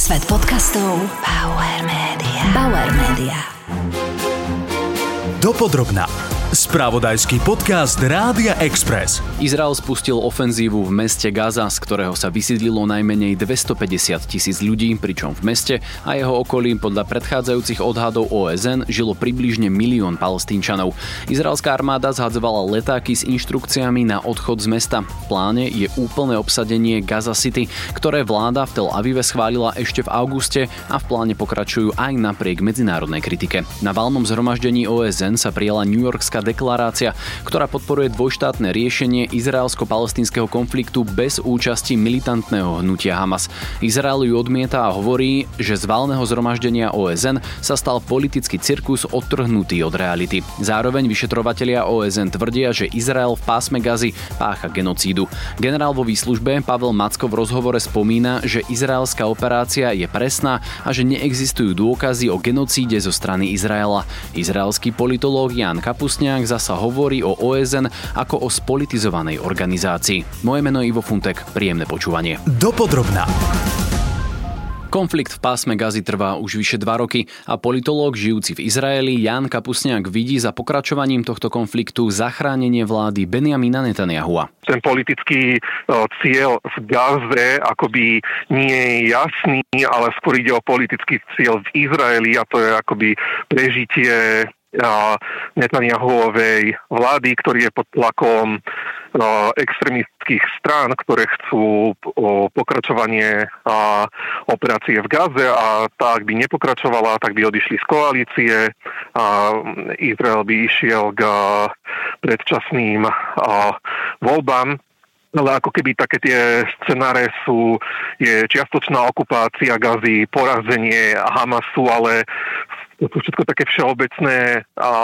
Svet podcastov Bauer Media. Bauer Media. Dopodrobná. Spravodajský podcast Rádia Express. Izrael spustil ofenzívu v meste Gaza, z ktorého sa vysídlilo najmenej 250,000 ľudí, pričom v meste a jeho okolí podľa predchádzajúcich odhadov OSN žilo približne 1 000 000 Palestínčanov. Izraelská armáda zhadzovala letáky s inštrukciami na odchod z mesta. V pláne je úplné obsadenie Gaza City, ktoré vláda v Tel Avive schválila ešte v auguste a v pláne pokračujú aj napriek medzinárodnej kritike. Na valnom zhromaždení OSN sa prijala newyorská deklarácia, ktorá podporuje dvojštátne riešenie izraelsko-palestínskeho konfliktu bez účasti militantného hnutia Hamas. Izrael ju odmieta a hovorí, že z valného zhromaždenia OSN sa stal politický cirkus odtrhnutý od reality. Zároveň vyšetrovatelia OSN tvrdia, že Izrael v pásme Gazy pácha genocídu. Generál vo výslužbe Pavel Macko v rozhovore spomína, že izraelská operácia je presná a že neexistujú dôkazy o genocíde zo strany Izraela. Izraelský politológ Ján Kapustňák zasa hovorí o OSN ako o spolitizovanej organizácii. Moje meno je Ivo Funtek, príjemné počúvanie. Dopodrobná. Konflikt v pásme Gazy trvá už vyše 2 roky a politológ žijúci v Izraeli Ján Kapustňák vidí za pokračovaním tohto konfliktu zachránenie vlády Benjamina Netanyahua. Ten politický cieľ v Gaze akoby nie je jasný, ale skôr ide o politický cieľ v Izraeli a to je akoby prežitie Netanyahuovej vlády, ktorý je pod tlakom extrémistických strán, ktoré chcú pokračovanie operácie v Gaze a tá, ak by nepokračovala, tak by odišli z koalície a Izrael by išiel k predčasným voľbám. Ale ako keby také tie scenáre je čiastočná okupácia Gazy, porazenie Hamasu, ale to sú všetko také všeobecné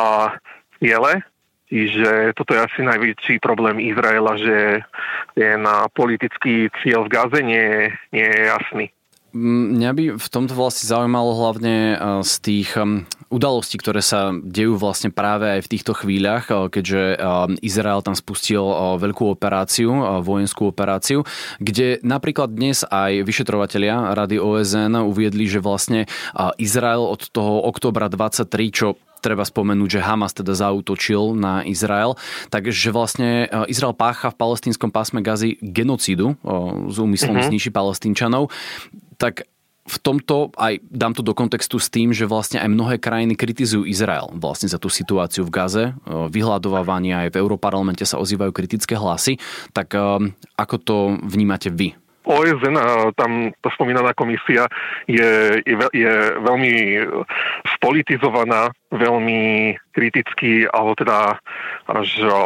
ciele. Čiže toto je asi najväčší problém Izraela, že ten politický cieľ v Gaze nie je jasný. Mňa by v tomto vlastne zaujímalo hlavne z tých udalostí, ktoré sa dejú vlastne práve aj v týchto chvíľach, keďže Izrael tam spustil veľkú operáciu, vojenskú operáciu, kde napríklad dnes aj vyšetrovatelia Rady OSN uviedli, že vlastne Izrael od toho októbra 23, čo treba spomenúť, že Hamas teda zaútočil na Izrael, takže vlastne Izrael pácha v palestínskom pásme Gazy genocídu s úmyslom zničiť Palestínčanov. Tak v tomto aj dám to do kontextu s tým, že vlastne aj mnohé krajiny kritizujú Izrael vlastne za tú situáciu v Gaze. Vyhľadovávania aj v Europarlamente sa ozývajú kritické hlasy. Tak ako to vnímate vy? OSN, tam tá spomínaná komisia je veľmi spolitizovaná, veľmi kriticky, alebo teda až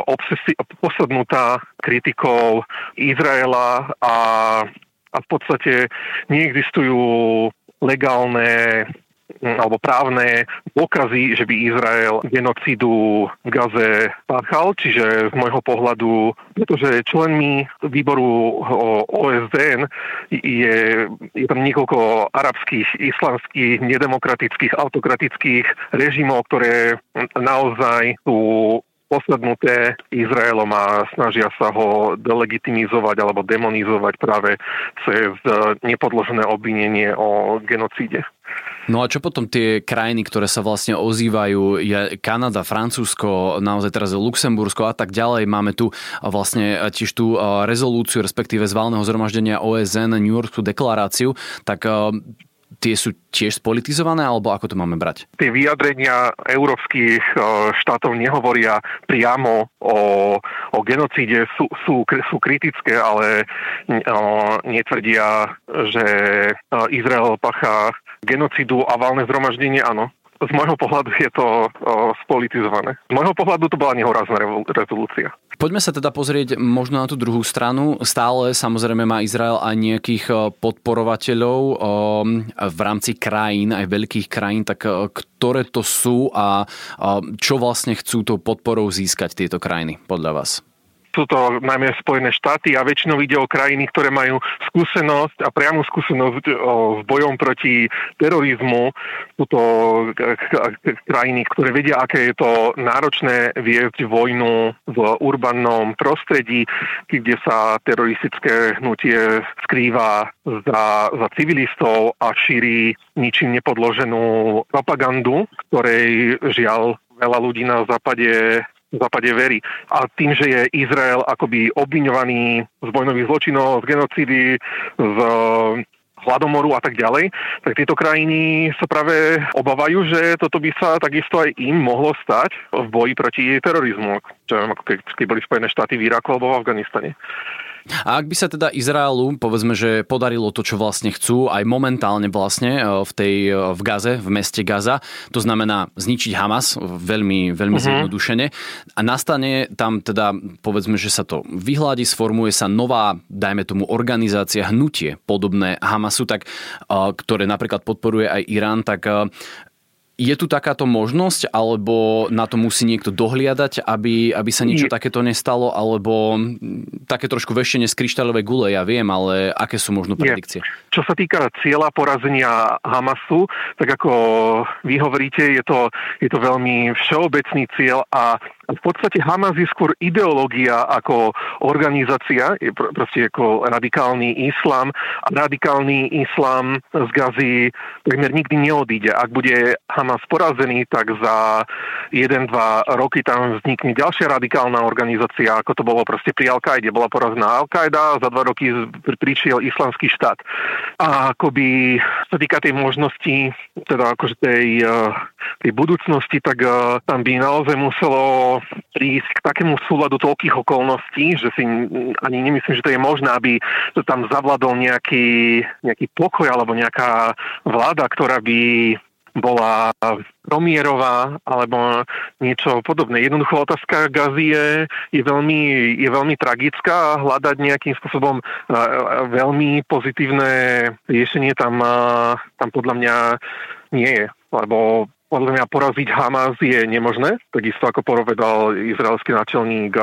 posadnutá kritikou Izraela a v podstate neexistujú legálne alebo právne dôkazy, že by Izrael genocídu v Gaze páchal, čiže z môjho pohľadu, pretože členmi výboru OSN je tam niekoľko arabských, islamských, nedemokratických, autokratických režimov, ktoré naozaj sú posadnuté Izraelom a snažia sa ho delegitimizovať alebo demonizovať práve cez nepodložené obvinenie o genocíde. No a čo potom tie krajiny, ktoré sa vlastne ozývajú, je Kanada, Francúzsko, naozaj teraz Luxembursko a tak ďalej. Máme tu vlastne tiež tú rezolúciu, respektíve z valného zhromaždenia OSN, New Yorkskú deklaráciu, tak tie sú tiež spolitizované, alebo ako to máme brať? Tie vyjadrenia európskych štátov nehovoria priamo o genocíde, sú kritické, ale netvrdia, že Izrael pácha genocídu a valné zhromaždenie áno. Z môjho pohľadu je to spolitizované. Z môjho pohľadu to bola nehorázna rezolúcia. Poďme sa teda pozrieť možno na tú druhú stranu. Stále samozrejme má Izrael aj nejakých podporovateľov v rámci krajín, aj veľkých krajín, tak ktoré to sú a čo vlastne chcú tou podporou získať tieto krajiny podľa vás? sú to najmä Spojené štáty a väčšinou ide o krajiny, ktoré majú skúsenosť a priamu skúsenosť s bojom proti terorizmu. Sú to krajiny, ktoré vedia, aké je to náročné viesť vojnu v urbanom prostredí, kde sa teroristické hnutie skrýva za civilistov a šíri ničím nepodloženú propagandu, ktorej žiaľ veľa ľudí na západe verí. A tým, že je Izrael akoby obviňovaný z vojnových zločinov, z genocídy, z hladomoru a tak ďalej, tak tieto krajiny sa práve obávajú, že toto by sa takisto aj im mohlo stať v boji proti terorizmu, čo ako keď boli Spojené štáty v Iraku alebo v Afganistane. A ak by sa teda Izraelu, povedzme, že podarilo to, čo vlastne chcú, aj momentálne vlastne v Gaze, v meste Gaza, to znamená zničiť Hamas, veľmi zjednodušene, a nastane tam teda, povedzme, že sa to vyhľadí, sformuje sa nová, dajme tomu, organizácia, hnutie podobné Hamasu, tak, ktoré napríklad podporuje aj Irán, tak je tu takáto možnosť, alebo na to musí niekto dohliadať, aby sa niečo takéto nestalo, alebo také trošku veštenie z kryštáľovej gule, ja viem, ale aké sú možno predikcie? Čo sa týka cieľa porazenia Hamasu, tak ako vy hovoríte, je to veľmi všeobecný cieľ a v podstate Hamas je skôr ideológia ako organizácia, je proste ako radikálny islám a radikálny islám z Gazy takmer nikdy neodíde. Ak bude Hamas porazený, tak za 1-2 roky tam vznikne ďalšia radikálna organizácia, ako to bolo proste pri Al-Kaide. Bola porazená Al-Kaida, za 2 roky prišiel Islamský štát. A akoby sa týka tej možnosti, teda akože tej budúcnosti, tak tam by naozaj muselo prísť k takému súladu toľkých okolností, že si ani nemyslím, že to je možné, aby tam zavládol nejaký pokoj alebo nejaká vláda, ktorá by bola promierová alebo niečo podobné. Jednoducho otázka Gazy je veľmi tragická a hľadať nejakým spôsobom veľmi pozitívne riešenie tam podľa mňa nie je. Lebo podľa mňa poraziť Hamas je nemožné, takisto ako povedal izraelský náčelník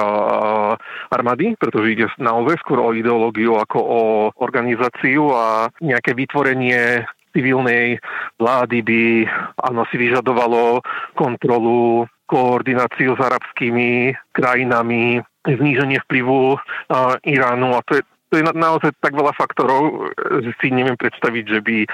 armády, pretože ide naozaj skôr o ideológiu ako o organizáciu a nejaké vytvorenie civilnej vlády by si vyžadovalo kontrolu, koordináciu s arabskými krajinami, zníženie vplyvu Iránu a to je naozaj tak veľa faktorov, že si neviem predstaviť, že by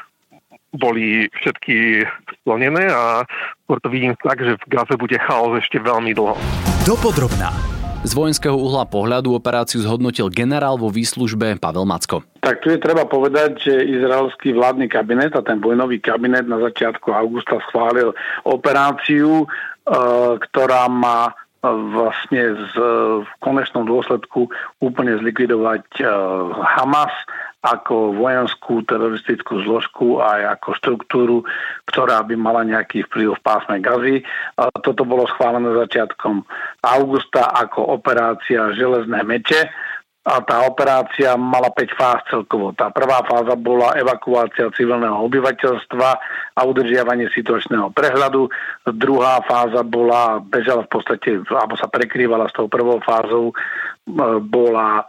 boli všetky splnené a skôr to vidím tak, že v Gaze bude chaos ešte veľmi dlho. Dopodrobná. Z vojenského uhla pohľadu operáciu zhodnotil generál vo výslužbe Pavel Macko. Tak tu je treba povedať, že izraelský vládny kabinet a ten vojnový kabinet na začiatku augusta schválil operáciu, ktorá má vlastne v konečnom dôsledku úplne zlikvidovať Hamas ako vojenskú teroristickú zložku a ako štruktúru, ktorá by mala nejaký vplyv v pásme Gazy. Toto bolo schválené začiatkom augusta ako operácia Železné meče a tá operácia mala 5 fáz celkovo. Tá prvá fáza bola evakuácia civilného obyvateľstva a udržiavanie situačného prehľadu. Druhá fáza bežala v podstate, alebo sa prekrývala s tou prvou fázou, bola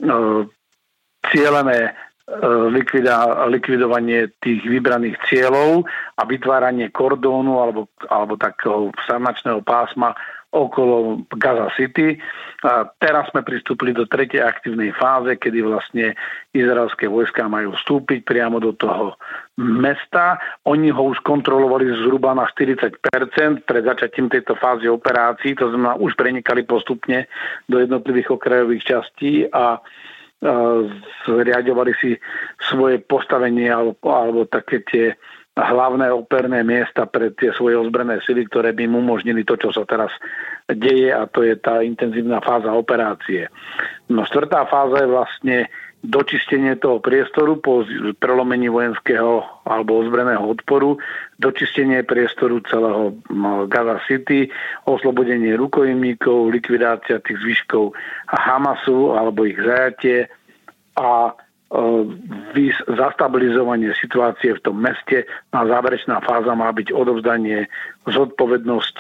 cielené likvidovanie tých vybraných cieľov a vytváranie kordónu alebo takého sanačného pásma okolo Gaza City. A teraz sme pristúpili do tretej aktívnej fáze, kedy vlastne izraelské vojská majú vstúpiť priamo do toho mesta. Oni ho už kontrolovali zhruba na 40% pred začatím tejto fázy operácií, to znamená už prenikali postupne do jednotlivých okrajových častí a zriadovali si svoje postavenie alebo také tie hlavné operné miesta pre tie svoje ozbrojené sily, ktoré by im umožnili to, čo sa teraz deje, a to je tá intenzívna fáza operácie. No štvrtá fáza je vlastne dočistenie toho priestoru po prelomení vojenského alebo ozbrojeného odporu, dočistenie priestoru celého Gaza City, oslobodenie rukojemníkov, likvidácia tých zvyškov Hamasu alebo ich zajatie a zastabilizovanie situácie v tom meste. A záverečná fáza má byť odovzdanie zodpovednosti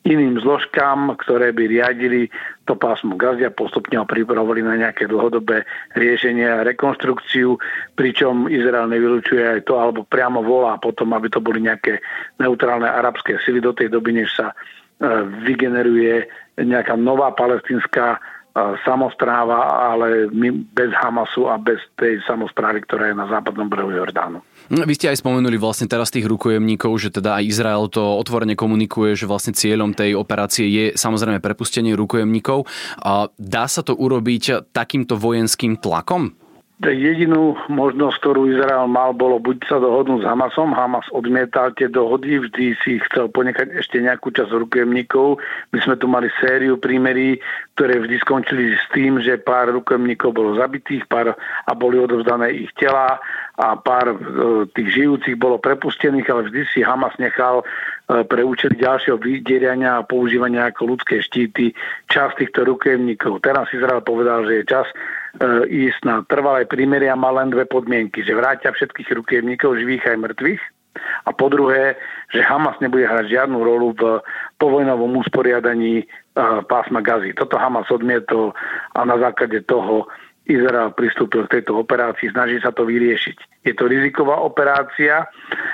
iným zložkám, ktoré by riadili to pásmo Gazy a postupne ho pripravovali na nejaké dlhodobé riešenie a rekonštrukciu, pričom Izrael nevylučuje aj to, alebo priamo volá potom, aby to boli nejaké neutrálne arabské sily do tej doby, než sa vygeneruje nejaká nová palestínska samospráva, ale bez Hamasu a bez tej samosprávy, ktorá je na západnom brehu Jordánu. Vy ste aj spomenuli vlastne teraz tých rukojemníkov, že teda aj Izrael to otvorene komunikuje, že vlastne cieľom tej operácie je samozrejme prepustenie rukojemníkov. Dá sa to urobiť takýmto vojenským tlakom? Jedinú možnosť, ktorú Izrael mal, bolo buď sa dohodnúť s Hamasom. Hamas odmietal tie dohody, vždy si chcel ponechať ešte nejakú časť rukojemníkov. My sme tu mali sériu prímerí, ktoré vždy skončili s tým, že pár rukojemníkov bolo zabitých, a boli odovzdané ich telá a pár tých žijúcich bolo prepustených, ale vždy si Hamas nechal pre účely ďalšieho vydierania a používania ako ľudské štíty časť týchto rukojemníkov. Teraz Izrael povedal, že je čas ísť na trvalé prímerie a má len dve podmienky, že vrátia všetkých rukojemníkov, živých aj mŕtvych, a po druhé, že Hamas nebude hrať žiadnu rolu v povojnovom usporiadaní pásma Gazy. Toto Hamas odmietol a na základe toho Izrael pristúpil k tejto operácii, snaží sa to vyriešiť. Je to riziková operácia,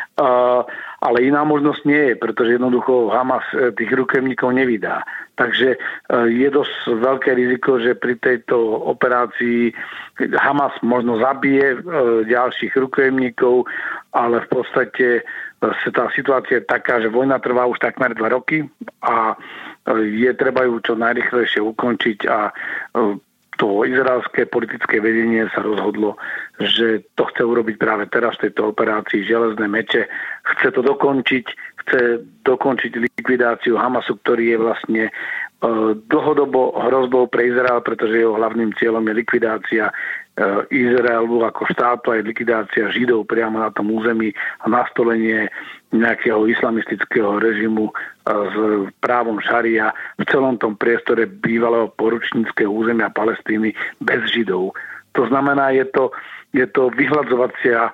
ale iná možnosť nie je, pretože jednoducho Hamas tých rukojemníkov nevydá. Takže je dosť veľké riziko, že pri tejto operácii Hamas možno zabije ďalších rukojemníkov, ale v podstate tá situácia je taká, že vojna trvá už takmer 2 roky a je treba ju čo najrýchlejšie ukončiť a to izraelské politické vedenie sa rozhodlo, že to chce urobiť práve teraz v tejto operácii železné meče. Chce to dokončiť, chce dokončiť likvidáciu Hamasu, ktorý je vlastne dlhodobo hrozbou pre Izrael, pretože jeho hlavným cieľom je likvidácia Izraelu ako štátu, aj likvidácia Židov priamo na tom území a nastolenie nejakého islamistického režimu s právom šaria v celom tom priestore bývalého poručníckeho územia Palestíny bez Židov. To znamená, je to vyhladzovacia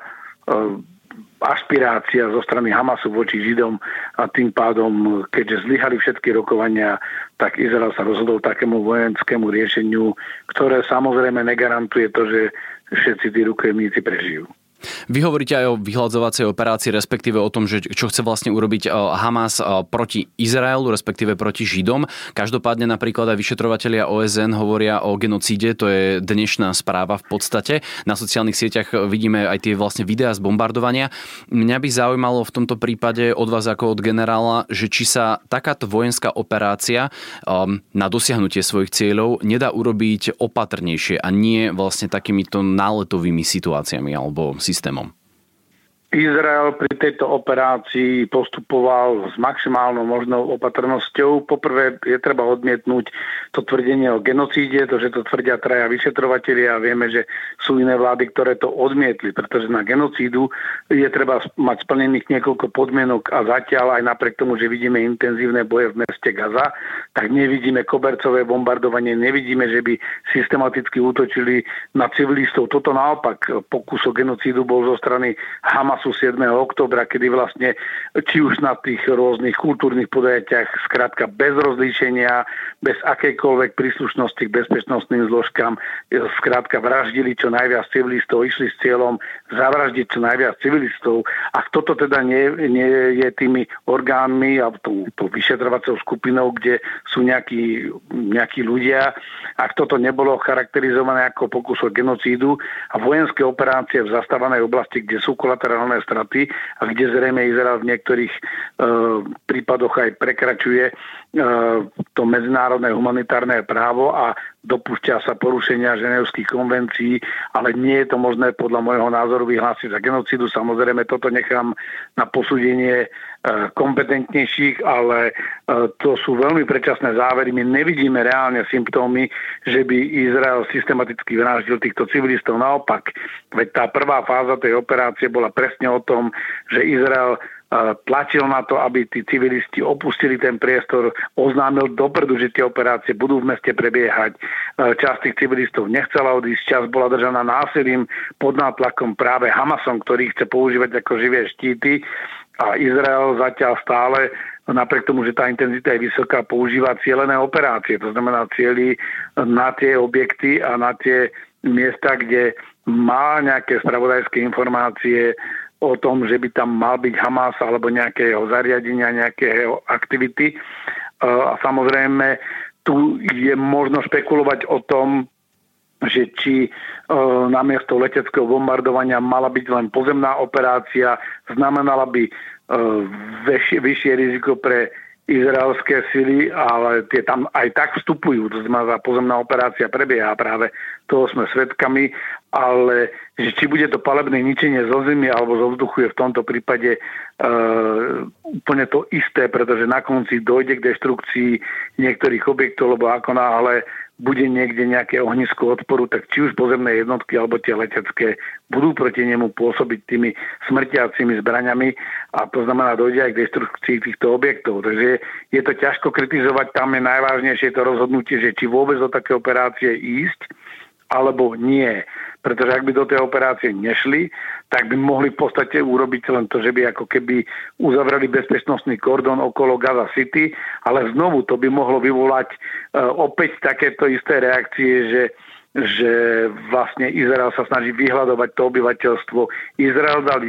ašpirácia zo strany Hamasu voči Židom a tým pádom, keďže zlyhali všetky rokovania, tak Izrael sa rozhodol takému vojenskému riešeniu, ktoré samozrejme negarantuje to, že všetci tí rukojemníci prežijú. Vy hovoríte aj o vyhladzovacej operácii, respektíve o tom, že čo chce vlastne urobiť Hamas proti Izraelu, respektíve proti Židom. Každopádne napríklad aj vyšetrovatelia OSN hovoria o genocíde, to je dnešná správa v podstate. Na sociálnych sieťach vidíme aj tie vlastne videá z bombardovania. Mňa by zaujímalo v tomto prípade od vás ako od generála, že či sa takáto vojenská operácia na dosiahnutie svojich cieľov nedá urobiť opatrnejšie a nie vlastne takýmito náletovými situáciami alebo systémom. Izrael pri tejto operácii postupoval s maximálnou možnou opatrnosťou. Poprvé je treba odmietnúť to tvrdenie o genocíde, to, že to tvrdia traja vyšetrovatelia a vieme, že sú iné vlády, ktoré to odmietli, pretože na genocídu je treba mať splnených niekoľko podmienok a zatiaľ aj napriek tomu, že vidíme intenzívne boje v meste Gaza, tak nevidíme kobercové bombardovanie, nevidíme, že by systematicky útočili na civilistov. Toto naopak pokus o genocídu bol zo strany Hamasu 7. októbra, kedy vlastne či už na tých rôznych kultúrnych podujatiach skrátka bez rozlíšenia, bez akejkoľvek príslušnosti k bezpečnostným zložkám, skrátka vraždili čo najviac civilistov, išli s cieľom zavraždiť čo najviac civilistov. A toto teda nie je tými orgánmi a tou vyšetrovacou skupinou, kde sú nejakí ľudia, ak toto nebolo charakterizované ako pokus o genocídu a vojenské operácie v zastávanej oblasti, kde sú kolaterálne straty a kde zrejme Izrael v niektorých prípadoch aj prekračuje to medzinárodné humanitárne právo a dopúšťa sa porušenia ženevských konvencií, ale nie je to možné podľa môjho názoru vyhlásiť za genocídu. Samozrejme, toto nechám na posúdenie kompetentnejších, ale to sú veľmi predčasné závery. My nevidíme reálne symptómy, že by Izrael systematicky vraždil týchto civilistov. Naopak, veď tá prvá fáza tej operácie bola presne o tom, že Izrael tlačil na to, aby tí civilisti opustili ten priestor, oznámil dopredu, že tie operácie budú v meste prebiehať. Časť tých civilistov nechcela odísť, časť bola držaná násilím pod nátlakom práve Hamasom, ktorý chce používať ako živé štíty, a Izrael zatiaľ stále, napriek tomu, že tá intenzita je vysoká, používa cielené operácie. To znamená cieli na tie objekty a na tie miesta, kde má nejaké spravodajské informácie o tom, že by tam mal byť Hamas alebo nejaké jeho zariadenia, nejaké jeho aktivity. A samozrejme, tu je možno špekulovať o tom, že či namiesto leteckého bombardovania mala byť len pozemná operácia, znamenala by vyššie riziko pre izraelské sily, ale tie tam aj tak vstupujú, to znamená, pozemná operácia prebieha, práve toho sme svedkami, ale že či bude to palebné ničenie zo zemi alebo zo vzduchu je v tomto prípade úplne to isté, pretože na konci dojde k deštrukcii niektorých objektov, lebo ako náhle bude niekde nejaké ohnisko odporu, tak či už pozemné jednotky alebo tie letecké budú proti nemu pôsobiť tými smrtiacimi zbraňami a to znamená, dojde aj k deštrukcii týchto objektov. Takže je to ťažko kritizovať, tam je najvážnejšie to rozhodnutie, že či vôbec do také operácie ísť alebo nie. Pretože ak by do tej operácie nešli, tak by mohli v podstate urobiť len to, že by ako keby uzavreli bezpečnostný kordón okolo Gaza City, ale znovu to by mohlo vyvolať opäť takéto isté reakcie, že vlastne Izrael sa snaží vyhľadovať to obyvateľstvo. Izrael dal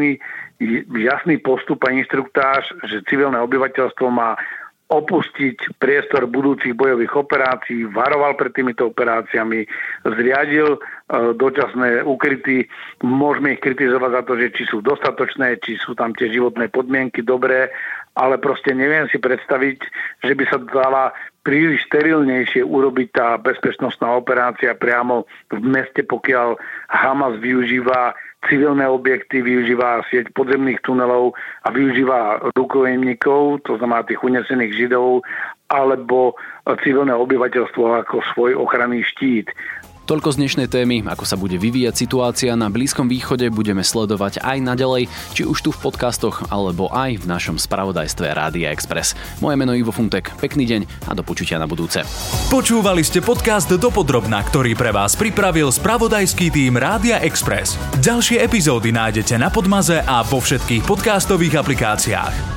jasný postup a inštruktáž, že civilné obyvateľstvo má opustiť priestor budúcich bojových operácií, varoval pred týmito operáciami, zriadil dočasné ukryty. Môžeme ich kritizovať za to, že či sú dostatočné, či sú tam tie životné podmienky dobré, ale proste neviem si predstaviť, že by sa dala príliš sterilnejšie urobiť tá bezpečnostná operácia priamo v meste, pokiaľ Hamas využíva civilné objekty, využíva sieť podzemných tunelov a využíva rukojemníkov, to znamená tých unesených Židov, alebo civilné obyvateľstvo ako svoj ochranný štít. Toľko z dnešnej témy, ako sa bude vyvíjať situácia na Blízkom východe, budeme sledovať aj naďalej, či už tu v podcastoch, alebo aj v našom spravodajstve Rádia Express. Moje meno Ivo Funtek, pekný deň a do počutia na budúce. Počúvali ste podcast Dopodrobna, ktorý pre vás pripravil spravodajský tím Rádia Express. Ďalšie epizódy nájdete na Podmaze a vo všetkých podcastových aplikáciách.